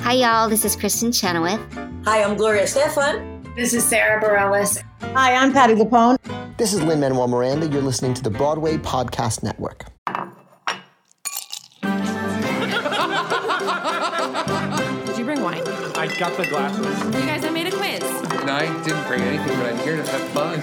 Hi, y'all. This is Kristen Chenoweth. Hi, I'm Gloria Stefan. This is Sarah Bareilles. Hi, I'm Patti LuPone. This is Lin-Manuel Miranda. You're listening to the Broadway Podcast Network. Did you bring wine? I got the glasses. You guys, I made a quiz. And I didn't bring anything, but I'm here to have fun.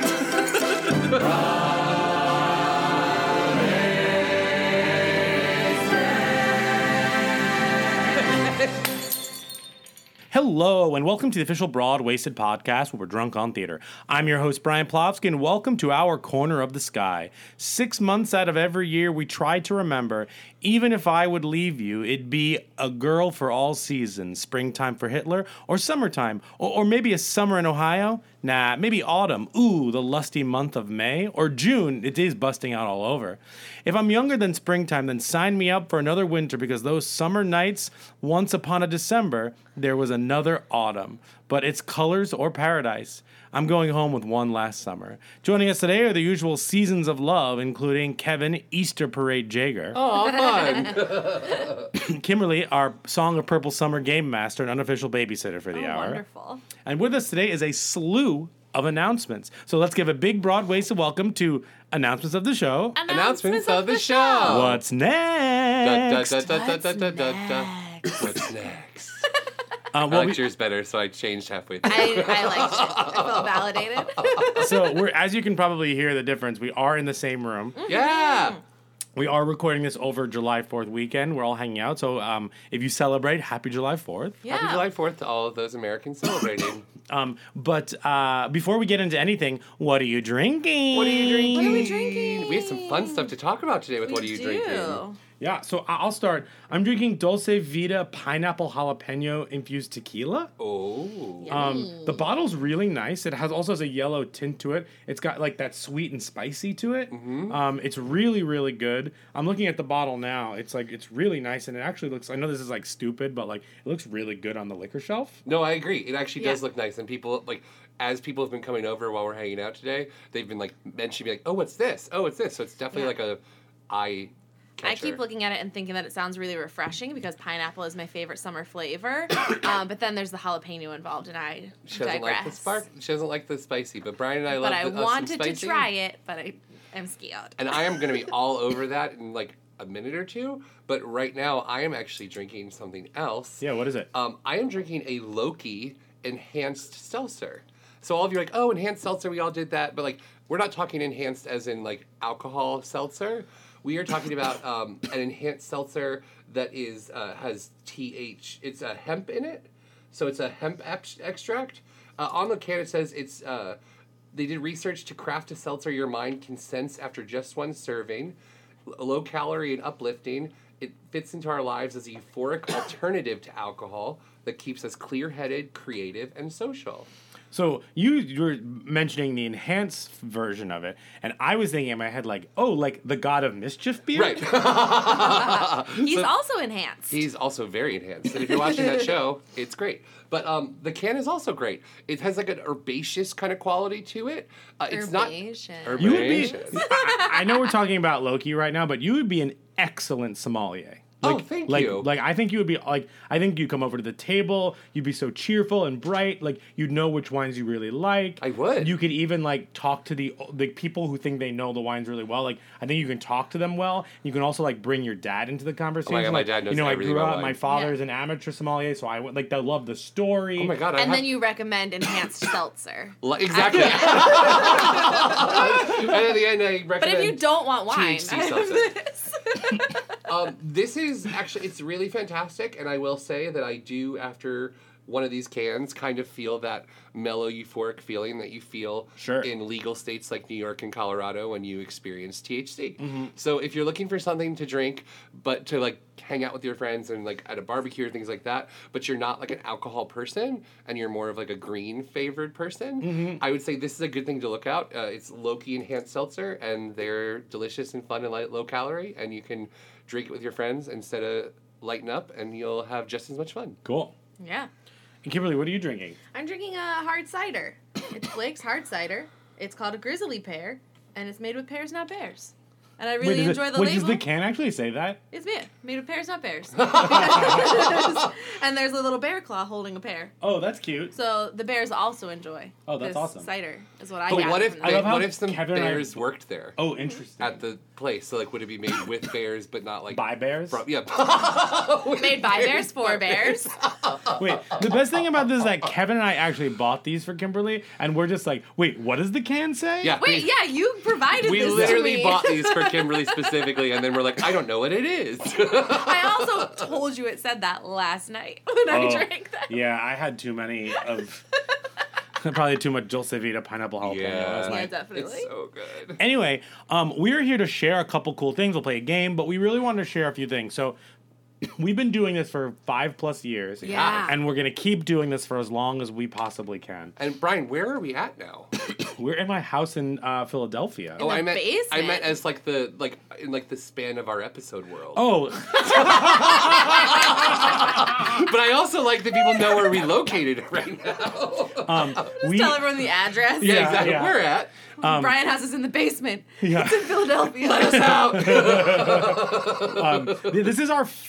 Hello, and welcome to the official Broad Wasted podcast where we're drunk on theater. I'm your host, Brian Plofsky, and welcome to our corner of the sky. 6 months out of every year, we try to remember, even if I would leave you, it'd be a girl for all seasons. Springtime for Hitler, or summertime, or maybe a summer in Ohio. Nah, maybe autumn. Ooh, the lusty month of May. Or June, it is busting out all over. If I'm younger than springtime, then sign me up for another winter, because those summer nights, once upon a December, there was another autumn. But it's colors or paradise. I'm going home with one last summer. Joining us today are the usual seasons of love, including Kevin Easter Parade Jager. Oh, fun. Kimberly, our Song of Purple Summer game master and unofficial babysitter for the hour. Wonderful. And with us today is a slew of announcements. So let's give a big, broad waisted welcome to announcements of the show. Announcements of the show. What's next? What's next? I liked yours better, so I changed halfway through. I liked it. I felt validated. So we're, as you can probably hear the difference, we are in the same room. Yeah. We are recording this over July 4th weekend. We're all hanging out. So if you celebrate, happy July 4th. Yeah. Happy July 4th to all of those Americans celebrating. But before we get into anything, what are you drinking? What are you drinking? What are we drinking? We have some fun stuff to talk about today with What Are You Drinking? Yeah, so I'll start. I'm drinking Dulce Vita pineapple jalapeno infused tequila. Oh. The bottle's really nice. It also has a yellow tint to it. It's got like that sweet and spicy to it. Mm-hmm. It's really, really good. I'm looking at the bottle now. It's really nice, and it actually looks, I know this is like stupid, but like it looks really good on the liquor shelf. No, I agree. It actually does look nice. And people, like, as people have been coming over while we're hanging out today, they've been like mentioning, like, oh, what's this? Oh, it's this. So it's definitely like a eye catcher. I keep looking at it and thinking that it sounds really refreshing because pineapple is my favorite summer flavor. But then there's the jalapeno involved, and I She doesn't digress. like the spark. She doesn't like the spicy. But Brian and I love But I some wanted to spicy. try it, but I'm scared. And I am going to be all over that in like a minute or two. But right now, I am actually drinking something else. Yeah, what is it? I am drinking a Loki enhanced seltzer. So all of you are like, oh, enhanced seltzer, we all did that. But like, we're not talking enhanced as in like alcohol seltzer. We are talking about an enhanced seltzer that is has it's a hemp in it. So it's a hemp extract. On the can it says it's they did research to craft a seltzer your mind can sense after just one serving. Low calorie and uplifting. It fits into our lives as a euphoric alternative to alcohol that keeps us clear-headed, creative, and social. So you were mentioning the enhanced version of it, and I was thinking in my head like, oh, like the God of Mischief beer? Right. He's also enhanced. He's also very enhanced. And if you're watching that show, it's great. But the can is also great. It has like an herbaceous kind of quality to it. It's Herbaceous. not You would be, herbaceous. I know we're talking about Loki right now, but you would be an excellent sommelier. Thank you. Like, I think you would be, like, I think you'd come over to the table, you'd be so cheerful and bright, like, you'd know which wines you really like. I would. You could even, like, talk to the people who think they know the wines really well. Like, I think you can talk to them well. You can also, like, bring your dad into the conversation. Oh my God, my like, dad knows you know, I everything grew about up, wine. my father is an amateur sommelier, so I would, like, they'll love the story. Oh my God. And then you recommend enhanced seltzer. Exactly. And at the end, I recommend But if you don't want wine, THC I have seltzer. this. This is actually, it's really fantastic, and I will say that I do, after one of these cans, kind of feel that mellow, euphoric feeling that you feel in legal states like New York and Colorado when you experience THC. Mm-hmm. So if you're looking for something to drink, but to like hang out with your friends and like at a barbecue or things like that, but you're not like an alcohol person and you're more of like a green favored person, I would say this is a good thing to look out. It's Loki enhanced seltzer, and they're delicious and fun and low calorie, and you can drink it with your friends instead of lighten up, and you'll have just as much fun. Cool. Yeah. And Kimberly, what are you drinking? I'm drinking a hard cider. It's Blake's hard cider. It's called a Grizzly Pear, and it's made with pears, not bears. And I really enjoy the Wait, label. does the can actually say that? It's made of pears, not bears. And there's a little bear claw holding a pear. Oh, that's cute. So the bears also enjoy. Oh, that's this awesome. Cider is what I But got. what if from I love this. how what if some Kevin and I- bears worked there Oh, interesting. at the place? So like, would it be made with bears, but not like By bears? Yeah. Made by bears for bears? Wait, the best thing about this is that Kevin and I actually bought these for Kimberly, and we're just like, wait, what does the can say? Yeah. Wait, yeah, you provided We this to literally me. bought these for Kimberly specifically, and then we're like, I don't know what it is. I also told you it said that last night when I drank that. Yeah, I had too many of... Probably too much Dulce Vita pineapple jalapeno last Yeah, night. definitely. It's so good. Anyway, we're here to share a couple cool things. We'll play a game, but we really wanted to share a few things. So we've been doing this for 5+ years. Yeah. And we're going to keep doing this for as long as we possibly can. And Brian, where are we at now? We're in my house in Philadelphia. Oh, the I meant basement? as in the span of our episode world. Oh, But I also like that people know where we located right now. we Tell everyone the address. Yeah, Yeah, exactly. yeah. We're at. Brian has us in the basement. Yeah. It's in Philadelphia. Let us out. This is our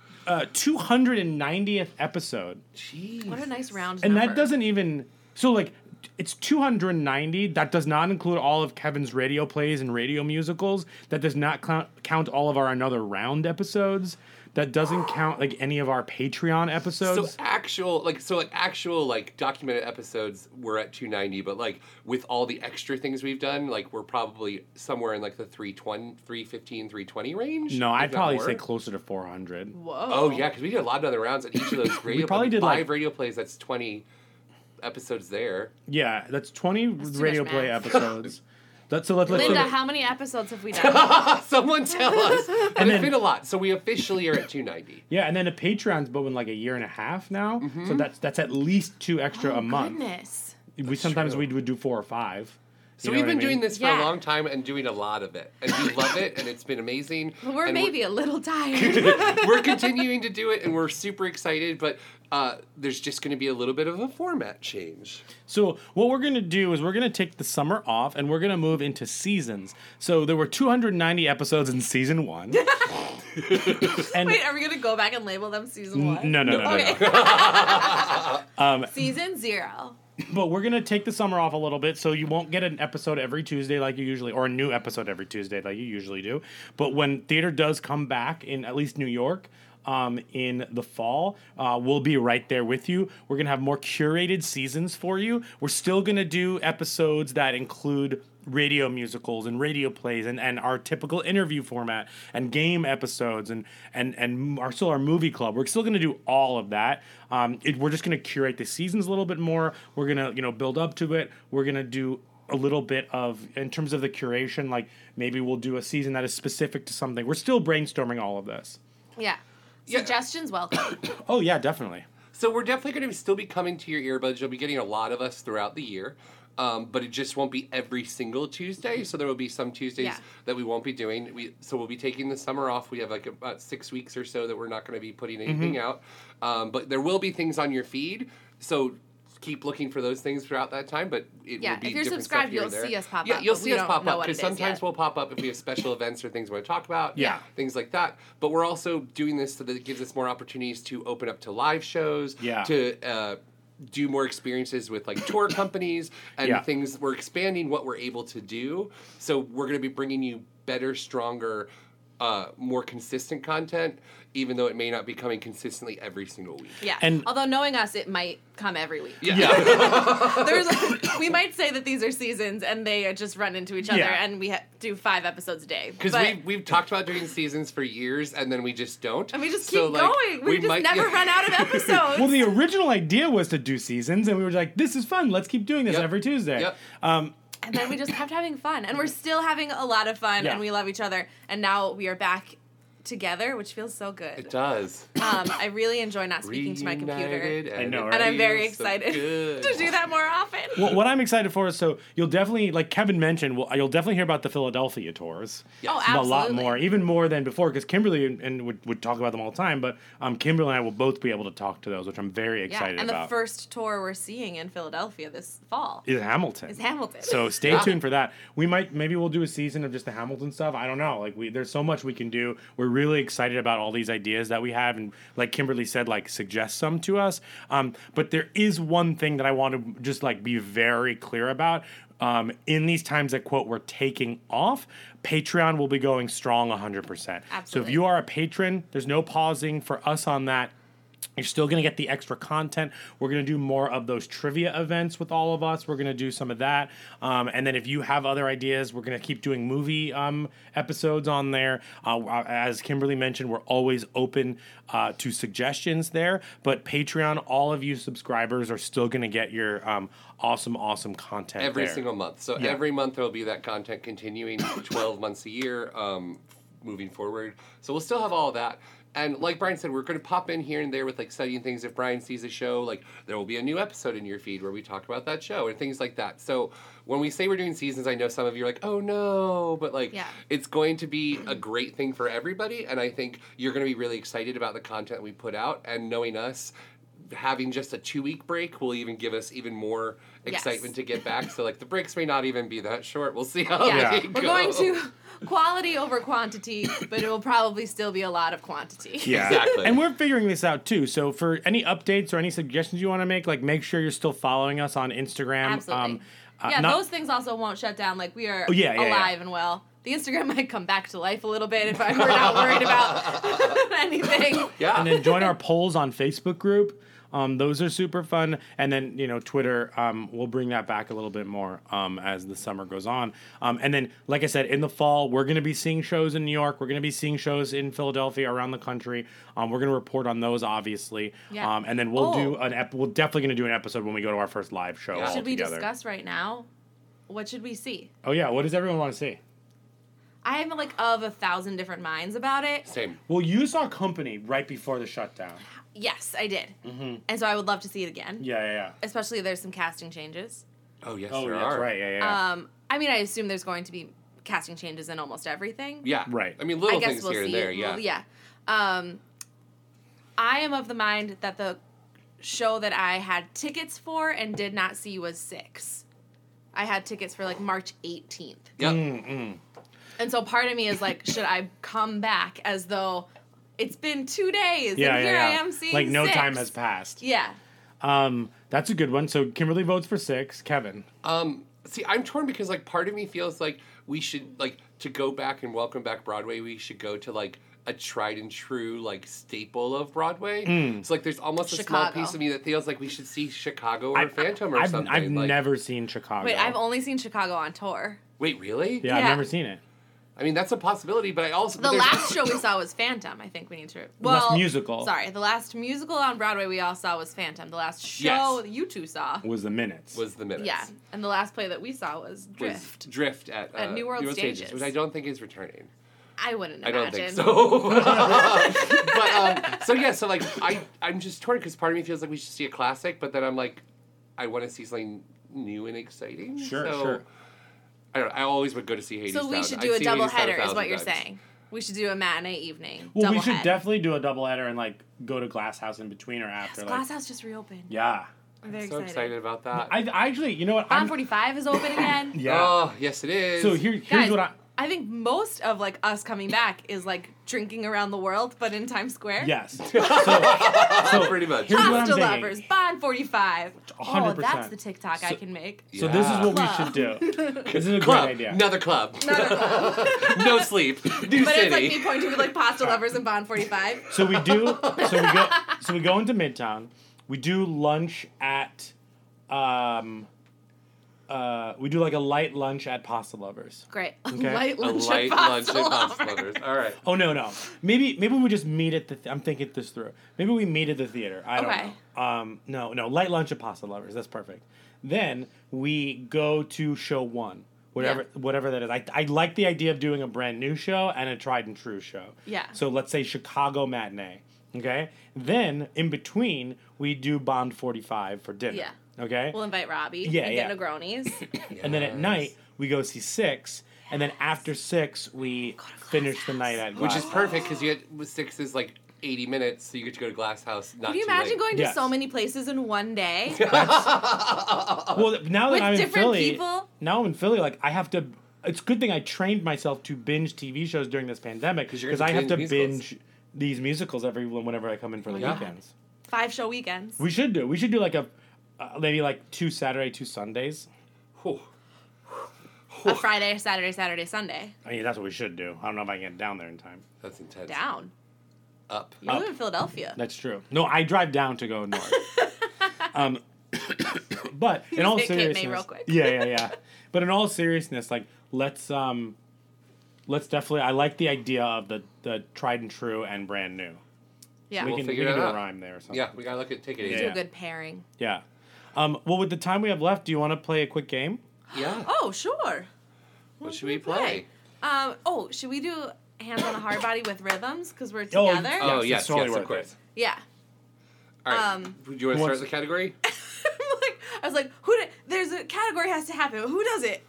290th episode. Jeez. What a nice round And number. that doesn't even... So, like, it's 290. That does not include all of Kevin's radio plays and radio musicals. That does not count all of our Another Round episodes. That doesn't count, like, any of our Patreon episodes. So actual documented episodes we're at 290, but like with all the extra things we've done, like we're probably somewhere in like the 315, 320 range. No, I'd if not probably more. say closer to 400. Whoa. Oh yeah, because we did a lot of other rounds at each of those radio. probably did, 5 like- radio plays. That's 20 episodes there. Yeah, that's 20 too radio much play math. episodes. Let's Linda, how many episodes have we done? Someone tell us. But And it's then- been a lot. So we officially are at 290. Yeah, and then the Patreon's been like a year and a half now. Mm-hmm. So that's at least 2 extra a month. Goodness. We sometimes true. we would do 4 or 5. So You know we've what I been mean? doing this for Yeah. a long time and doing a lot of it. And we love it and it's been amazing. But we're And maybe a little tired. we're continuing to do it and we're super excited, but there's just going to be a little bit of a format change. So what we're gonna do is we're gonna take the summer off and we're gonna move into seasons. So there were 290 episodes in season 1. And Wait, are we going to go back and label them season 1? no. Okay. no. Season 0. But we're gonna take the summer off a little bit, so you won't get an episode every Tuesday like you usually, or a new episode every Tuesday like you usually do. But when theater does come back in at least New York, in the fall, we'll be right there with you. We're gonna have more curated seasons for you. We're still gonna do episodes that include radio musicals and radio plays and our typical interview format and game episodes and our movie club. We're still going to do all of that. We're just going to curate the seasons a little bit more. We're going to build up to it. We're going to do a little bit of, in terms of the curation, like maybe we'll do a season that is specific to something. We're still brainstorming all of this. Yeah. Suggestions welcome. Oh yeah, definitely. So we're definitely going to still be coming to your earbuds. You'll be getting a lot of us throughout the year. But it just won't be every single Tuesday. So there will be some Tuesdays that we won't be doing. We'll be taking the summer off. We have like about 6 weeks or so that we're not going to be putting anything out. But there will be things on your feed. So keep looking for those things throughout that time. But it will be if you're different subscribed, stuff here you'll and there. see us pop Yeah, up. you'll but see we us don't pop know up what because it is sometimes yet. we'll pop up if we have special events or things we want to talk about. Yeah. Things like that. But we're also doing this so that it gives us more opportunities to open up to live shows. Yeah. To do more experiences with like tour companies and Yeah. things. We're expanding what we're able to do. So we're going to be bringing you better, stronger, more consistent content, even though it may not be coming consistently every single week. Yeah. And- although knowing us, it might come every week. Yeah. We might say that these are seasons and they just run into each other Yeah. and we do 5 episodes a day. Because But- we've talked about doing seasons for years and then we just don't. and we just So, keep like, going. We just never run out of episodes. Well, the original idea was to do seasons, and we were like, "This is fun. Let's keep doing this Yep. every Tuesday." Yep. And then we just kept having fun. And we're still having a lot of fun Yeah. and we love each other. And now we are back together, which feels so good. It does. I really enjoy not speaking to my computer. Reunited I know, it right? And I'm very feels so excited good. to do that more often. Well, what I'm excited for is you'll definitely, like Kevin mentioned, you'll definitely hear about the Philadelphia tours. Oh, A lot absolutely. more, even more than before, because Kimberly and would talk about them all the time. But Kimberly and I will both be able to talk to those, which I'm very excited and about. the first tour we're seeing in Philadelphia this fall is Hamilton. is Hamilton. So stay tuned for that. Maybe we'll do a season of just the Hamilton stuff. I don't know. Like there's so much we can do. We're really excited about all these ideas that we have, and like Kimberly said, like suggest some to us. But there is one thing that I want to just like be very clear about. In these times that quote we're taking off, Patreon will be going strong 100%. So if Absolutely. you are a patron, there's no pausing for us on that. You're still going to get the extra content. We're going to do more of those trivia events with all of us. We're going to do some of that. And then if you have other ideas, we're going to keep doing movie episodes on there. As Kimberly mentioned, we're always open to suggestions there. But Patreon, all of you subscribers are still going to get your awesome content Every there. single month. So Yeah. every month there will be that content continuing 12 months a year moving forward. So we'll still have all of that. And like Brian said, we're going to pop in here and there with like exciting things. If Brian sees a show, like there will be a new episode in your feed where we talk about that show and things like that. So when we say we're doing seasons, I know some of you are like, oh no, but like it's going to be a great thing for everybody. And I think you're going to be really excited about the content we put out. And knowing us, having just a 2-week break will even give us even more excitement to get back. So like the breaks may not even be that short. We'll see how Yeah. they We're go. going to quality over quantity, but it will probably still be a lot of quantity. Yeah, Exactly. And we're figuring this out too. So for any updates or any suggestions you want to make sure you're still following us on Instagram. Absolutely. Not- those things also won't shut down. Like we are yeah, alive and well. The Instagram might come back to life a little bit if we're not worried about anything. Yeah. And then join our polls on Facebook group. Those are super fun. And then, Twitter, we'll bring that back a little bit more as the summer goes on. And then, like I said, in the fall, we're going to be seeing shows in New York. We're going to be seeing shows in Philadelphia, around the country. We're going to report on those, obviously. Yeah. And then we'll do we're definitely going to do an episode when we go to our first live show. Yeah. all Should we together. discuss right now? What should we see? Oh, yeah. What does everyone want to see? I'm like of 1,000 different minds about it. Same. Well, you saw Company right before the shutdown. Yes, I did. And so I would love to see it again. Yeah. Especially if there's some casting changes. Oh, yes, Oh, there that's are. right. Yeah. I mean, I assume there's going to be casting changes in almost everything. Yeah. Right. I mean, little I guess things we'll here see. and there, yeah. Well, yeah. I am of the mind that the show that I had tickets for and did not see was 6. I had tickets for like March 18th. Yep. And so part of me is like, should I come back as though it's been 2 days Yeah, and yeah, here yeah. I am seeing like no 6? time has passed. Yeah. That's a good one. So Kimberly votes for 6. Kevin. See, I'm torn because, like, part of me feels like we should, like, to go back and welcome back Broadway, we should go to, like, a tried and true, like, staple of Broadway. So, like, there's almost a small Chicago. piece of me that feels like we should see Chicago or Phantom or something. I've like, never seen Chicago. Wait, I've only seen Chicago on tour. Wait, really? Yeah, I've Yeah. never seen it. I mean, that's a possibility, but I also... The there's- last show we saw was Phantom. I think we need to. last musical. Sorry, the last musical on Broadway we all saw was Phantom. The last show you two saw. Was the Minutes. was the Minutes. Yeah, and the last play that we saw was Was Drift. Drift at New World Stages. which I don't think is returning. I wouldn't I imagine. don't think so. But so yeah, so like I'm just torn because part of me feels like we should see a classic, but then I'm like, I want to see something new and exciting. Sure, so, sure. I don't know. I always would go to see Hades. So we Town. should I've do a seen double Hades Town header, is 1,000 what you're times. saying. We should do a matinee evening. Well, we double should head. definitely do a double header and like go to Glass House in between or after. like, Glass House just reopened. yeah. I'm very So excited about that. I actually, you know what? Bond 45 is open again. Yeah. Oh yes, it is. So here's Guys, what I think most of like us coming back is like drinking around the world, but in Times Square. Yes. pretty much. Here's what I'm Hostel thinking. Lovers, Bond 45. Oh, 100%. that's the TikTok I can make. So this is what we Club. should do. This is a Club. great idea. Another club. no sleep. New But city. it's like me pointing with like Pasta Lovers and Bond 45. So we go into Midtown. We do lunch at we do like a light lunch at Pasta Lovers. Great. Okay. Light A lunch light at lunch Pasta at Pasta Lovers. Lovers. All right. Oh no. Maybe we just meet at the I'm thinking this through. Maybe we meet at the theater. I don't Okay. know. No, light lunch at Pasta Lovers. That's perfect. Then we go to show 1, whatever that is. I like the idea of doing a brand new show and a tried and true show. Yeah. So let's say Chicago matinee. Okay. Then in between we do Bond 45 for dinner. Yeah. Okay. We'll invite Robbie Yeah, and yeah. get Negronis. And then at night we go see 6, and then after 6 we finish the night at Which is Glass perfect because you get 6 is like 80 minutes, so you get to go to Glass House. Not Can you too imagine late. going to Yes. so many places in one day? Well, now that With I'm in different Philly, people? now I'm in Philly, like I have to. It's a good thing I trained myself to binge TV shows during this pandemic you're because gonna I have to binge musicals. binge these musicals whenever I come in for the God. weekends. 5-show weekends. We should do like a maybe like 2 Saturday, 2 Sundays. Whew. A Friday, Saturday, Sunday. I mean, that's what we should do. I don't know if I can get down there in time. That's intense. Down. Up. You live in Philadelphia. That's true. No, I drive down to go north. But in all hit Cape May seriousness, real quick. yeah. But in all seriousness, like let's definitely. I like the idea of the tried and true and brand new. Yeah. We We'll can figure do that a out. rhyme there or something. Yeah, we gotta look at take it Yeah, easy. Do yeah. a good pairing. Yeah. Well, with the time we have left, do you want to play a quick game? Yeah. Oh, sure. What should we play? Should we do hands on a hard body with rhythms because we're Oh, together? yeah. Oh it's yes, totally yes, worth of course. Yeah. All right. Do you want to start the category? I was like, there's a category has to happen. Who does it?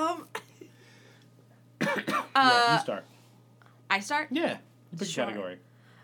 Yeah, you start. I start? Yeah. Pick Sure. category.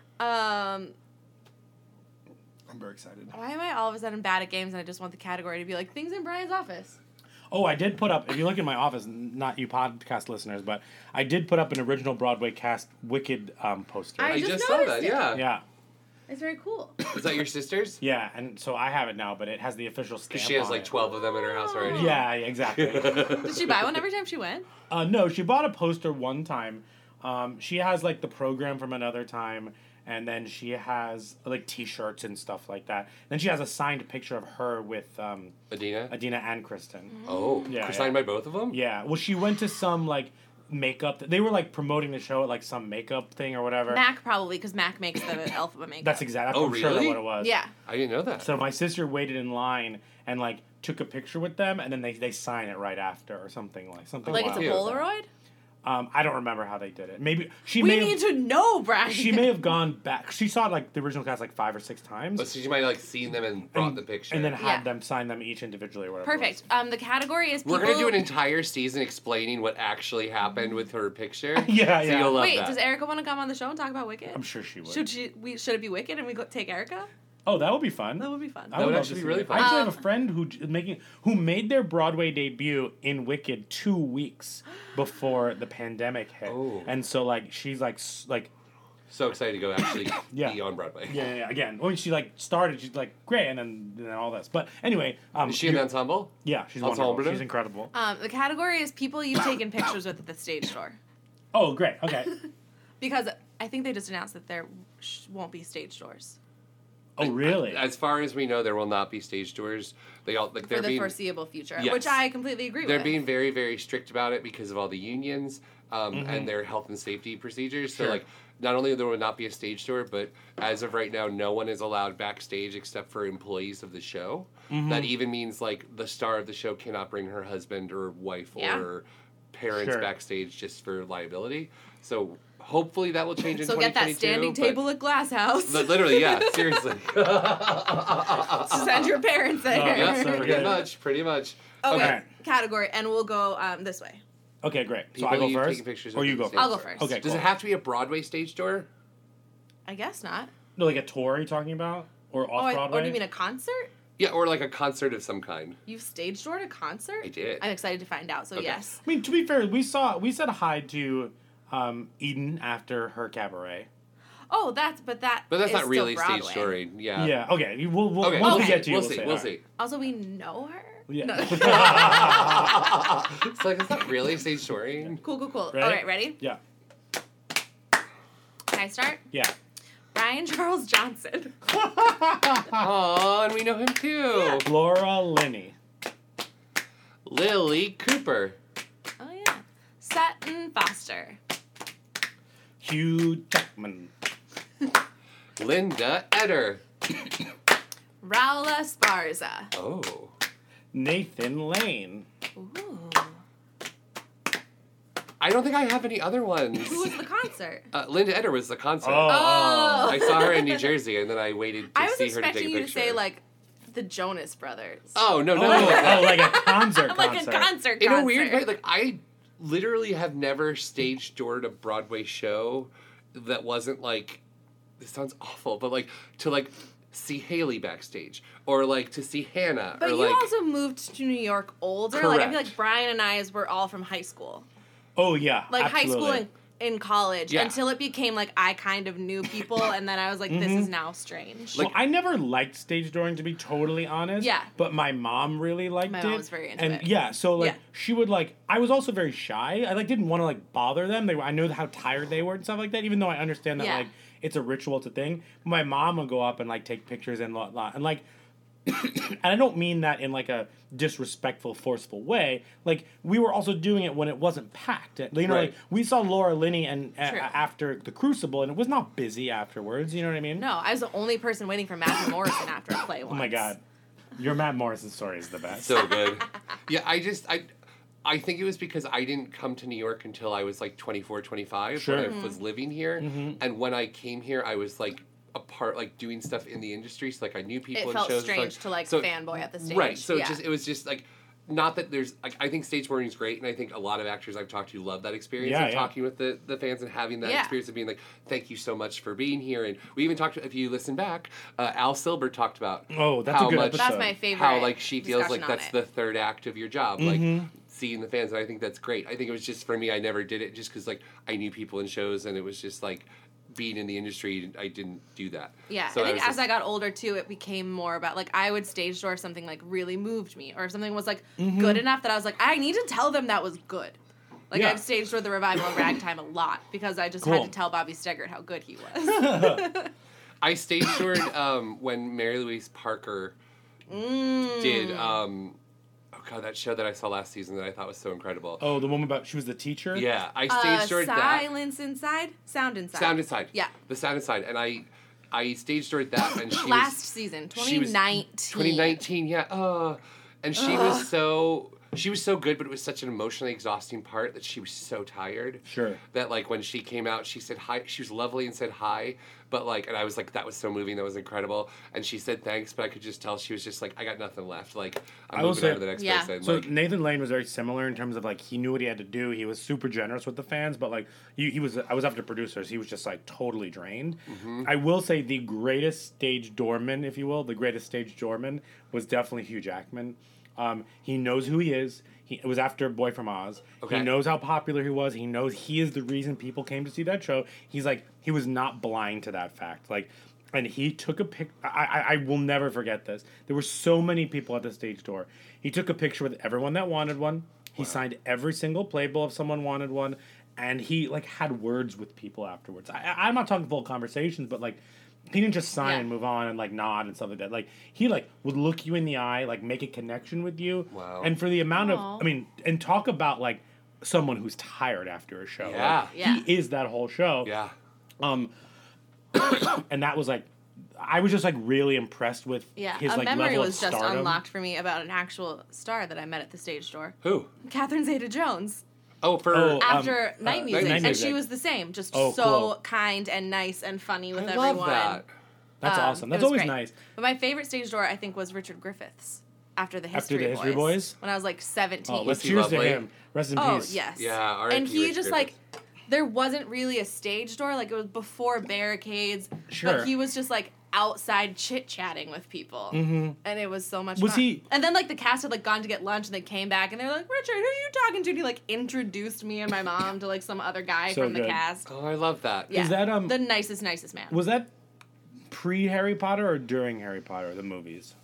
I'm very excited. Why am I all of a sudden bad at games and I just want the category to be like things in Brian's office? Oh, I did put up, if you look in my office, not you podcast listeners, but I did put up an original Broadway cast Wicked poster. I I just just saw that. noticed it. Yeah. Yeah. It's very cool. Is that your sister's? Yeah, and so I have it now, but it has the official stamp She has on like it. 12 of them in her house already. Yeah, exactly. Did she buy one every time she went? No, she bought a poster one time. She has like the program from another time, and then she has like T-shirts and stuff like that. Then she has a signed picture of her with Adina? Adina and Kristen. Oh, Yeah, signed yeah. by both of them? Yeah, well, she went to some like makeup. They were like promoting the show at like some makeup thing or whatever. Mac probably because Mac makes the alphabet makeup. That's exactly. Oh, I'm sure that's really? what it was. Yeah. I didn't know that. So my sister waited in line and like took a picture with them, and then they sign it right after or something like something. Like wild. it's a Cute. Polaroid? I don't remember how they did it. Maybe she We may need have, to know, Brian. she may have gone back. She saw like the original cast like 5 or 6 times. Oh, so you might have like seen them and brought the picture. And then had Yeah. them sign them each individually or whatever. it Perfect. was. The category is people... We're gonna do an entire season explaining what actually happened with her picture. Yeah, so yeah. you'll love Wait, that. does Erica want to come on the show and talk about Wicked? I'm sure she would. Should it be Wicked and we go take Erica? Oh, that would be fun. That would be fun. I That would love actually to be see really that. fun. I actually have a friend who made their Broadway debut in Wicked 2 weeks before the pandemic hit, Oh. and so like she's like So excited to go actually Yeah. be on Broadway. yeah. Again, when she like started, she's like great, and then all this. But anyway, Is she in the ensemble? Yeah, she's Ensemble? wonderful. She's incredible. The category is people you've taken pictures with at the stage door. Oh, great. Okay. Because I think they just announced that there won't be stage doors Oh, really? As far as we know, there will not be stage tours. They all like for they're the being foreseeable future, Yes. which I completely agree they're with. being very very strict about it because of all the unions and their health and safety procedures. So Sure. like not only there will not be a stage tour, but as of right now, no one is allowed backstage except for employees of the show. That even means like the star of the show cannot bring her husband or wife Yeah. or parents Sure. backstage just for liability. So hopefully that will change in So get 2022. that standing but- table at Glass House. Literally, yeah, seriously. Send your parents there. Yeah, Yeah, so pretty good. much, pretty much. Okay, Okay. category, and we'll go this way. Okay, great. So People I go you've first, taken pictures or with you on go stage. first? I'll go first. Okay. Does cool. it have to be a Broadway stage door? I guess not. No, like a tour? Are you talking about, or off Broadway? Or do you mean a concert? Yeah, or like a concert of some kind. You've stage doored a concert? I did. I'm excited to find out. So Okay. yes. I mean, to be fair, we said hi to Eden after her cabaret. Oh, that's But is that's not still really Broadway. stage touring. Yeah. Yeah. Okay. We'll Okay. once we'll we see. get to you, We'll see. say, We'll all right. see. Also, we know her. Yeah. No. It's like it's not really stage touring. Cool. Ready? All right, ready? Yeah. Can I start? Yeah. Brian Charles Johnson. Oh, and we know him too. Laura Linney. Lily Cooper. Oh yeah. Sutton Foster. Hugh Jackman. Linda Eder. Raula Sparza. Oh. Nathan Lane. Ooh. I don't think I have any other ones. Who was the concert? Linda Eder was the concert. Oh. I saw her in New Jersey, and then I waited I to was see her to take a expecting you to picture. say, like, the Jonas Brothers. Oh, no, no, no. like a concert. Like a concert. In a weird way, like, I literally have never stage doored a Broadway show that wasn't, like, this sounds awful, but, like, to, like, see Haley backstage, or, like, to see Hannah, But or, you like... also moved to New York older. Like, I feel Correct. like Brian and I were all from high school. Oh yeah, Like, high school absolutely. and in college. Yeah. Until it became, like, I kind of knew people, and then I was like, this is now strange. Well, I never liked stage dooring, to be totally honest. Yeah. But my mom really liked My it. mom was very into and it. yeah, so like Yeah. she would like. I was also very shy. I like didn't want to like bother them. I know how tired they were and stuff like that. Even though I understand that Yeah. like it's a ritual, it's a thing. My mom would go up and like take pictures and and like. And I don't mean that in like a disrespectful, forceful way. Like we were also doing it when it wasn't packed. You know, Right. like we saw Laura Linney and True. after the Crucible, and it was not busy afterwards. You know what I mean? No, I was the only person waiting for Matthew Morrison after a play once. Oh my god, your Matt Morrison story is the best. So good. Yeah, I think it was because I didn't come to New York until I was like 24, 25 Sure. when I was living here. And when I came here, I was like a part, like doing stuff in the industry. So like I knew people It in felt shows. strange to like so- fanboy at the stage. Right. So yeah. it was just like, not that there's, like, I think stage boarding is great, and I think a lot of actors I've talked to love that experience Yeah, of yeah. talking with the fans and having that Yeah. experience of being like, thank you so much for being here. And we even talked, if you listen back, Al Silber talked about Oh, that's how a good much, episode. That's my favorite. how like she feels like discussion on that's it. the third act of your job, Mm-hmm. like seeing the fans, and I think that's great. I think it was just for me, I never did it just because like I knew people in shows, and it was just like being in the industry, I didn't do that. Yeah, So I think was as just- I got older too, it became more about like I would stage door if something like really moved me, or if something was like good enough that I was like, I need to tell them that was good. Like Yeah. I've staged door the revival of Ragtime a lot because I just Cool. had to tell Bobby Steggert how good he was. I stage doored when Mary Louise Parker did oh god, that show that I saw last season that I thought was so incredible. Oh, the woman about she was the teacher. Yeah, I stage doored that. Silence inside, sound inside. Sound Inside. Yeah. The Sound Inside, and I stage doored that, and she Last was season, she was- 2019. 2019, yeah. And she was so good, but it was such an emotionally exhausting part that she was so tired. Sure. That like when she came out, she said hi. She was lovely and said hi, but like, and I was like, that was so moving. That was incredible. And she said thanks, but I could just tell she was just like, I got nothing left. Like I'm I will moving say- on to the next Yeah. person. So like, Nathan Lane was very similar in terms of like he knew what he had to do. He was super generous with the fans, but like he was. I was after producers. He was just like totally drained. I will say the greatest stage doorman, if you will, the greatest stage doorman was definitely Hugh Jackman. He knows who he is. It was after Boy from Oz. Okay. He knows how popular he was. He knows he is the reason people came to see that show. He's like, he was not blind to that fact. Like, and he took a pic. I will never forget this. There were so many people at the stage door. He took a picture with everyone that wanted one. He signed every single playbill if someone wanted one, and he like had words with people afterwards. I'm not talking full conversations, but like. He didn't just sign Yeah. and move on and like nod and stuff like that. Like he like would look you in the eye, like make a connection with you. Wow. And for the amount Aw. of, I mean, and talk about like someone who's tired after a show. Yeah. Like, Yeah. He is that whole show. yeah. And that was like, I was just like really impressed with Yeah, his a like memory level was of just stardom. unlocked for me about an actual star that I met at the stage door. Who? Catherine Zeta-Jones. Oh, for Oh, After Night Music. Night And Music. she was the same, just Oh, so cool. kind and nice and funny with I everyone. love that. That's Um, awesome. it That's was always great. nice. But my favorite stage door, I think, was Richard Griffiths after the After History the History Boys? When I was like 17. Oh, let's he cheers lovely? to him. Rest in Oh, peace. yes. Yeah, R.I.P. And he Richard just Griffiths. like, there wasn't really a stage door. Like, it was before barricades. Sure. But he was just like outside chit-chatting with people. Mm-hmm. And it was so much Was fun. he- And then like the cast had like gone to get lunch and they came back and they were like, Richard, who are you talking to? And he like introduced me and my mom to like some other guy So from the good. cast. Oh, I love that. Yeah. Is that, the nicest man. Was that pre Harry Potter or during Harry Potter, the movies?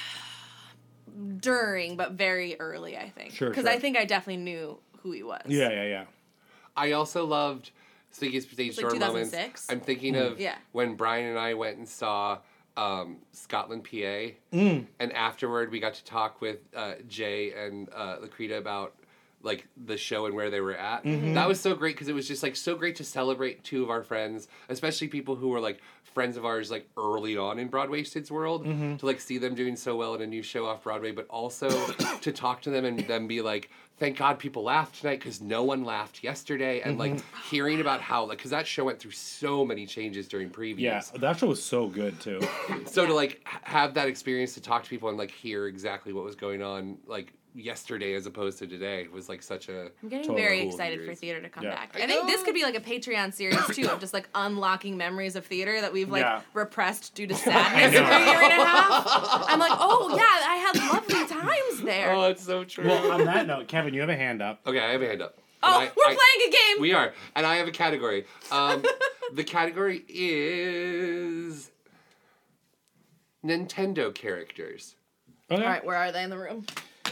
During, but very early, I think. Sure, Because sure. I think I definitely knew who he was. Yeah. I also loved speaking of stage like door moments. 2006? I'm thinking of Yeah. when Brian and I went and saw Scotland, PA, and afterward we got to talk with Jay and Lakrita about like the show and where they were at. Mm-hmm. That was so great because it was just like so great to celebrate two of our friends, especially people who were like friends of ours like early on in Broadwasted's world, Mm-hmm. to like see them doing so well in a new show off Broadway, but also to talk to them and them be like, thank God people laughed tonight because no one laughed yesterday, and like hearing about how like because that show went through so many changes during previews. Yeah, that show was so good too. So to like have that experience to talk to people and like hear exactly what was going on like yesterday as opposed to today was like such a I'm getting Totally very cool excited for series. theater to come Yeah. back. I think this could be like a Patreon series too, of just like unlocking memories of theater that we've like Yeah. repressed due to sadness for a year and a half. I'm like, oh yeah, I had lovely times there. Oh, it's so true. Well, on that note, Kevin, you have a hand up. Okay, I have a hand up. oh, And we're playing a game. We are, and I have a category. The category is Nintendo characters. Okay. All right, where are they in the room?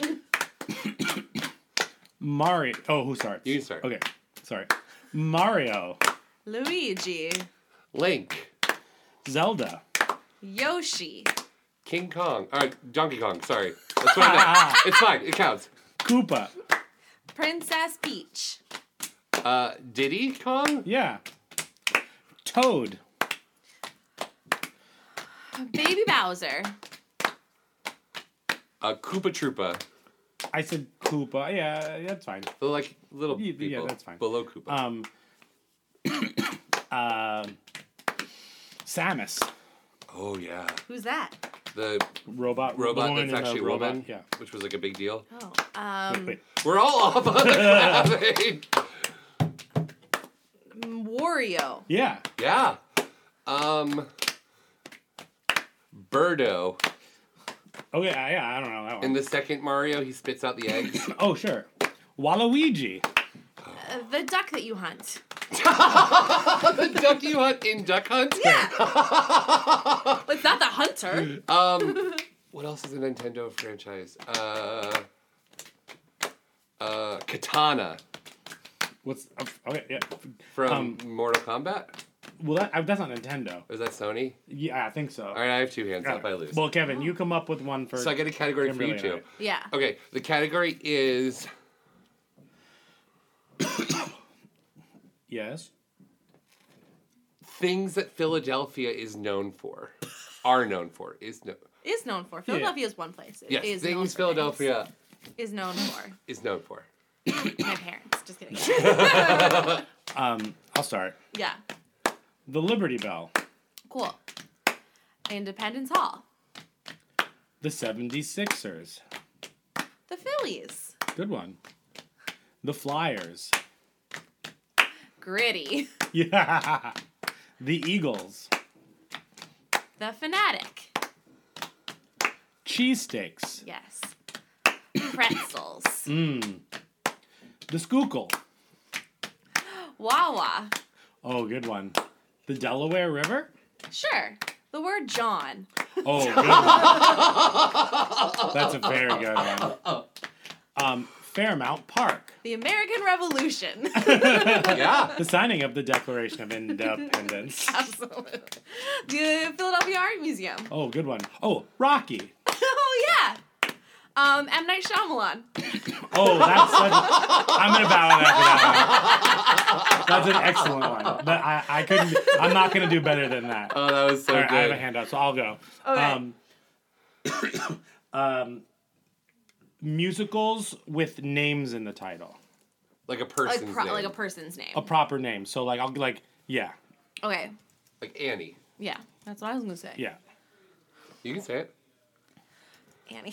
Mario. Oh, who starts? You can start. Okay, sorry. Mario, Luigi, Link, Zelda, Yoshi, King Kong, Donkey Kong. Sorry, that's what I meant. It's fine. It counts. Koopa. Princess Peach, Diddy Kong. Yeah. Toad. Baby Bowser, Koopa Troopa. I said Koopa. Yeah, that's fine. The like little Yeah, people. that's fine. Below Koopa. Samus. Oh yeah, who's that? the Robot. the robot woman that's in the actually a robot. woman. Yeah. which was like a big deal. Oh, Wait. We're all off on the clapping. Wario, Yeah. Yeah. Birdo. Okay. Yeah, I don't know that one. In the second Mario, he spits out the eggs. Oh, sure. Waluigi. the duck that you hunt. The duck you hunt in Duck Hunt? Yeah. It's not the hunter. What else is a Nintendo franchise? Katana What's okay? Yeah. from Mortal Kombat. Well, that's not Nintendo. Is that Sony? Yeah, I think so. All right, I have two hands up. I lose. Well, Kevin, you come up with one for. So I get a category for Kimberly you two. and Yeah. Okay, the category is Yes. things that Philadelphia is known for. Are known for. Is Is known for. Philadelphia is one place. It yes, is known things for Philadelphia things. Is known for. is known for. My parents. Just kidding. I'll start. Yeah. The Liberty Bell. Cool. Independence Hall. The 76ers. The Phillies. Good one. The Flyers. Gritty. Yeah. The Eagles. The Fanatic. Cheesesteaks. Yes. Pretzels. The Schuylkill. Wawa. Oh, good one. The Delaware River. Sure. The word John. Oh, good one. That's a very good one. Fairmount Park. The American Revolution. Yeah. The signing of the Declaration of Independence. Absolutely. The Philadelphia Art Museum. Oh, good one. Oh, Rocky. Oh, yeah. M. Night Shyamalan. Oh, that's such. I'm gonna bow out after that one. That's an excellent one. But I couldn't. I'm not gonna do better than that. Oh, that was so All right, good. I have a hand up, so I'll go. Okay. Musicals with names in the title. Like a person's name. Like a person's name. A proper name. So like I'll like yeah. Okay. Like Annie. Yeah. That's what I was going to say. Yeah. You can say it. Annie.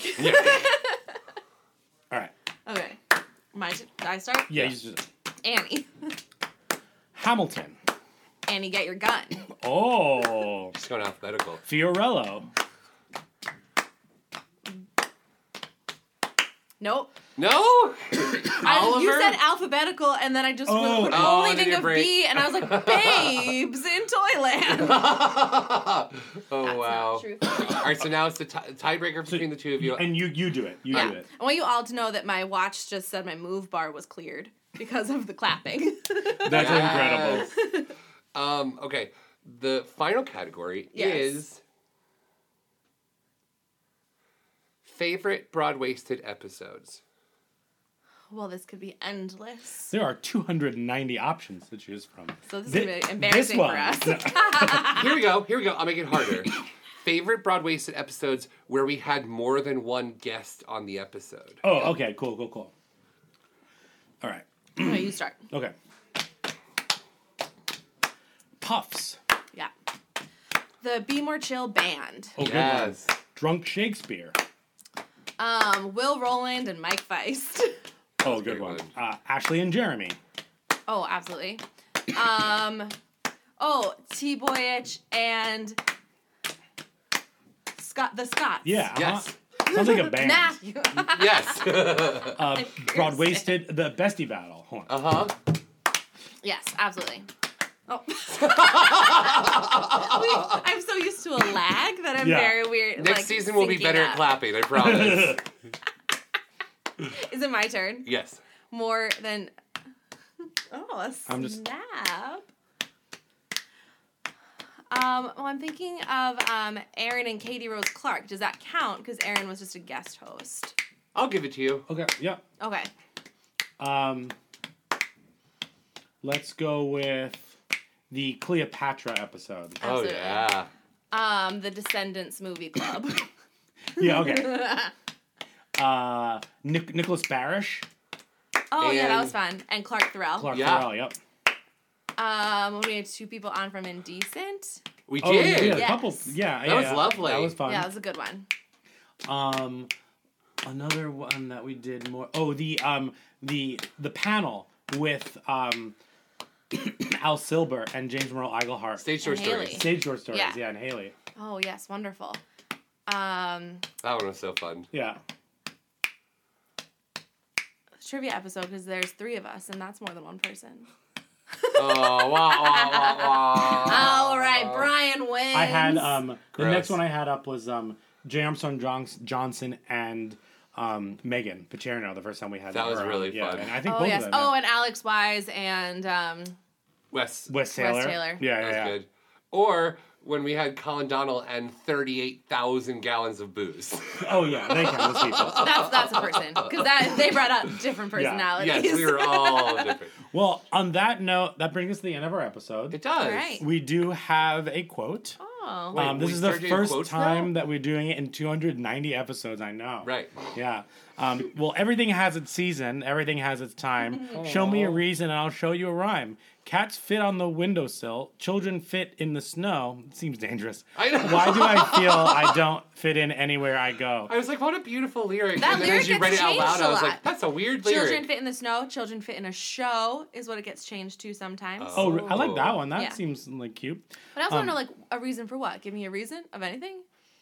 All right. Okay. I start? Yeah. You just, Annie. Hamilton. Annie, get your gun. Oh. Just going alphabetical. Fiorello. Nope. No? You said alphabetical, and then I just could only Oh, think your of brain. B, and I was like, babes in Toyland. Oh, wow. True. All right, so now it's the tiebreaker between the two of you. And you do it. You Yeah. do it. I want you all to know that my watch just said my move bar was cleared because of the clapping. That's Yes. incredible. Okay, the final category Yes. is favorite broad-waisted episodes. Well, this could be endless. There are 290 options to choose from. So this is going to be embarrassing for us. Here we go. I'll make it harder. Favorite Broadwasted episodes where we had more than one guest on the episode. Oh, okay. Cool. All right. Okay, you start. Okay. Puffs. Yeah. The Be More Chill Band. Oh, good Yes. one. Drunk Shakespeare. Will Roland and Mike Feist. Oh, good one. Ashley and Jeremy. Oh, absolutely. T-Boyich and the Scots. Yeah. Yes. Sounds like a band. Matthew. Yes. Broadwasted, the Bestie Battle. Hold on. Uh-huh. Yes, absolutely. Oh. I'm so used to a lag that I'm very weird. Next season we'll be better at clapping, I promise. Is it my turn? Yes. More than... Oh, a snap. I'm just- I'm thinking of Aaron and Katie Rose Clark. Does that count? Because Aaron was just a guest host. I'll give it to you. Okay. Yeah. Okay. Let's go with the Cleopatra episode. Absolutely. Oh, yeah. The Descendants Movie Club. Yeah. Okay. Nicholas Barish. Oh, yeah, that And- was fun. And Clark Terrell. Clark Yeah. Terrell. Yep. We had 2 people on from Indecent. We Oh, did. yeah, a Yes. couple. Yeah. That was lovely. That was fun. Yeah, that was a good one. Another one that we did more. Oh, the panel with Al Silber and James Merle Iglehart. Stage Short And Haley. Stories. Stage short stories. Yeah. Yeah, and Haley. Oh, yes, wonderful. That one was so fun. Yeah. Trivia episode, because there's 3 of us, and that's more than one person. Oh, wow. All right, Brian wins. I had the Gross. next one I had up was J. Armstrong Johnson and Megan Pacherno. The first time we had That was her on. really Yeah, fun. and I think Oh, both yes. of them. Oh, and Alex Wise and Wes. Wes Taylor. Taylor. Yeah, That was yeah, yeah. good. Or when we had Colin Donnell and 38,000 gallons of booze. Oh yeah, they count as people. that's a person, because they brought out different personalities. Yes, we were all different. Well, on that note, that brings us to the end of our episode. It does. All right. We do have a quote. Oh. Wait, This we is the started doing first quotes time now? that we're doing it in 290 episodes. I know. Right. Yeah. Well, everything has its season. Everything has its time. Show me a reason, and I'll show you a rhyme. Cats fit on the windowsill. Children fit in the snow. It seems dangerous. I know. Why do I feel I don't fit in anywhere I go? I was like, what a beautiful lyric. That and then lyric as you gets read it out changed loud, a I was lot. like, that's a weird lyric. Children fit in the snow. Children fit in a show is what it gets changed to sometimes. Oh, I like that one. That Yeah. seems like cute. But I also want to know, like, a reason for what? Give me a reason of anything.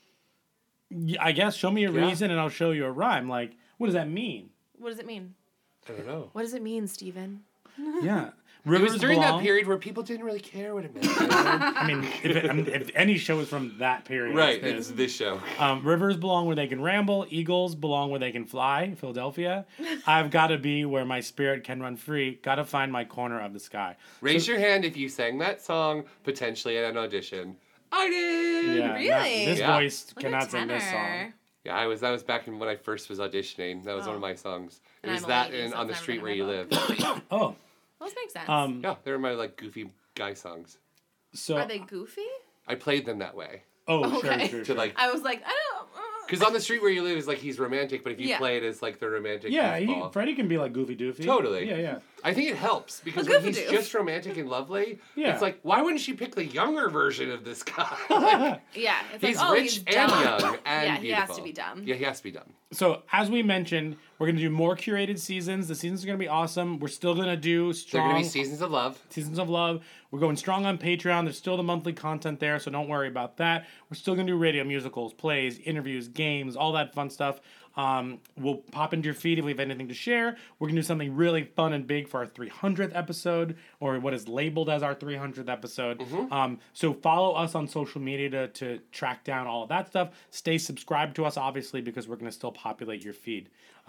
Yeah, I guess show me a Yeah. reason, and I'll show you a rhyme. Like, what does that mean? What does it mean? I don't know. What does it mean, Steven? Yeah. It Rivers was during belong. that period where people didn't really care what it meant. I mean, if any show is from that period, Right, it's it's this show. Rivers belong where they can ramble. Eagles belong where they can fly. Philadelphia. I've got to be where my spirit can run free. Got to find my corner of the sky. Raise your hand if you sang that song, potentially at an audition. I did! Yeah, Really? this Yeah. voice Look cannot at sing this tenor. song. Yeah, that was back when I first was auditioning. That was one of my songs. It And was I'm a that lady, and so On the it's Street never Where You gonna Live. Oh, Those make sense. Yeah, they were my like goofy guy songs. so Are they goofy? I played them that way. Okay. sure. To like, I was like, I don't. because On the Street Where You Live is like he's romantic, but if you Yeah. play it as like the romantic Yeah, goofball. Freddie can be like goofy doofy. Totally. Yeah. I think it helps because A when goofy he's doof. just romantic and lovely, Yeah. it's like, why wouldn't she pick the younger version of this guy? Yeah, it's he's like, oh, rich he's and dumb. young and Yeah, he has beautiful. to be dumb. Yeah, he has to be dumb. So as we mentioned, we're gonna do more curated seasons. The seasons are gonna be awesome. We're still gonna do They're strong going to be seasons of love. Seasons of Love. We're going strong on Patreon. There's still the monthly content there, so don't worry about that. We're still going to do radio musicals, plays, interviews, games, all that fun stuff. We'll pop into your feed if we have anything to share. We're going to do something really fun and big for our 300th episode, or what is labeled as our 300th episode. So follow us on social media to track down all of that stuff. Stay subscribed to us, obviously, because we're going to still populate your feed.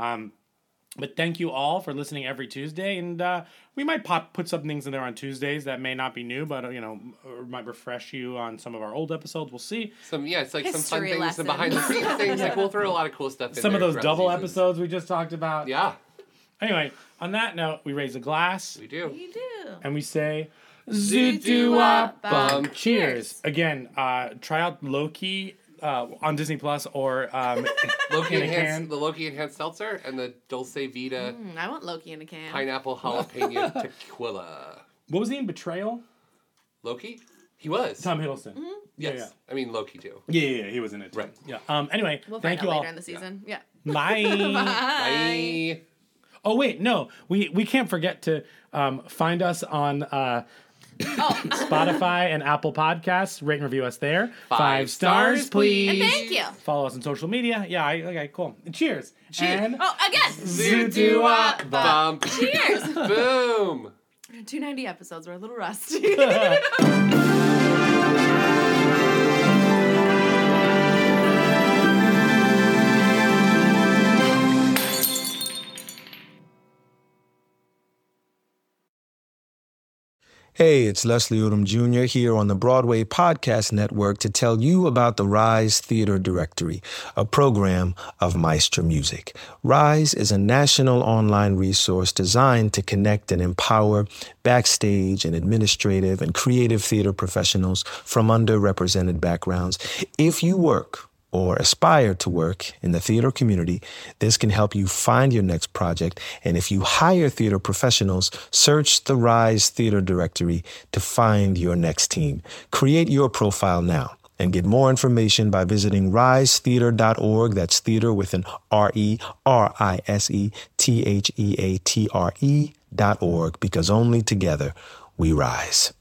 But thank you all for listening every Tuesday, and we might put some things in there on Tuesdays that may not be new, but or might refresh you on some of our old episodes. We'll see. It's like some fun History things, lessons. some behind the scenes things. Like we'll throw a lot of cool stuff in Some there of those throughout double seasons. episodes we just talked about. Yeah. Anyway, on that note, we raise a glass We do. You do. and we say, Zoot-doo-wop bum. Cheers. Again, try out Loki on Disney Plus or Loki in a enhanced, can. the Loki enhanced seltzer and the Dulce Vita I want Loki in a can. pineapple jalapeno tequila. What was he in Betrayal? Loki? He was. Tom Hiddleston. Yes. Yeah. I mean, Loki too. Yeah, he was in it too. Right. Yeah. Anyway, We'll thank find you out all. later in the season. Yeah. Bye. Bye. Oh wait, no, we can't forget to find us on Spotify and Apple Podcasts. Rate and review us there. 5 stars, please. And thank you. Follow us on social media. Yeah, okay, cool. Cheers. And Oh, again. Zoot-doo-wop Bum. Cheers. Boom. 290 episodes. We're a little rusty. Hey, it's Leslie Odom Jr. here on the Broadway Podcast Network to tell you about the Rise Theater Directory, a program of Maestro Music. Rise is a national online resource designed to connect and empower backstage and administrative and creative theater professionals from underrepresented backgrounds. If you work or aspire to work in the theater community, this can help you find your next project. And if you hire theater professionals, search the Rise Theater Directory to find your next team. Create your profile now and get more information by visiting risetheater.org. That's theater with an RERISETHEATRE.org, because only together we rise.